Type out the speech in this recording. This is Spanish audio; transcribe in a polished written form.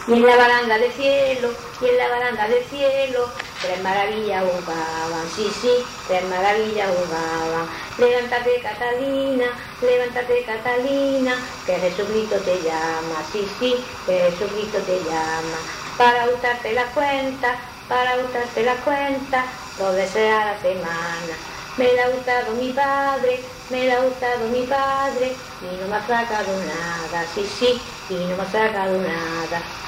Y en la baranda del cielo, y en la baranda del cielo, tres maravillas jugaban, sí, sí, tres maravillas jugaban. Levántate Catalina, que Jesucristo te llama, sí, sí, que Jesucristo te llama. Para gustarte la cuenta, lo desea la semana. Me la ha gustado mi padre, y no me ha sacado nada, sí, sí, y no me ha sacado nada.